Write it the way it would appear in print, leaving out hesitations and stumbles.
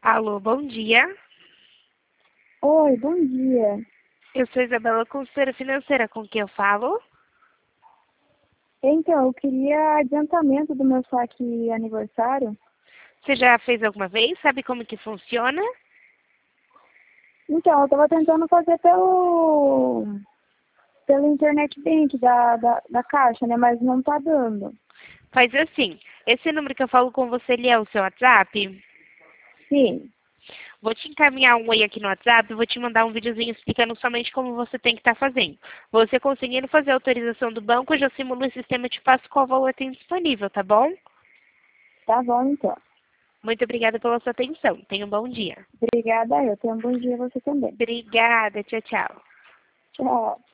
Alô, bom dia. Oi, bom dia. Eu sou Isabela, consultora financeira, com quem eu falo? Então, eu queria adiantamento do meu saque aniversário. Você já fez alguma vez? Sabe como que funciona? Então, eu estava tentando fazer pelo internet bank da Caixa, né? Mas não tá dando. Faz assim, esse número que eu falo com você, ele é o seu WhatsApp? Sim, Vou te encaminhar um oi aqui no WhatsApp, vou te mandar um videozinho explicando somente como você tem que estar fazendo. Você conseguindo fazer a autorização do banco, eu já simulo o sistema e te passo qual valor tem disponível, tá bom? tá bom então. Muito obrigada pela sua atenção. Tenha um bom dia. Obrigada, eu tenho um bom dia você também. Obrigada, tchau, tchau. Tchau.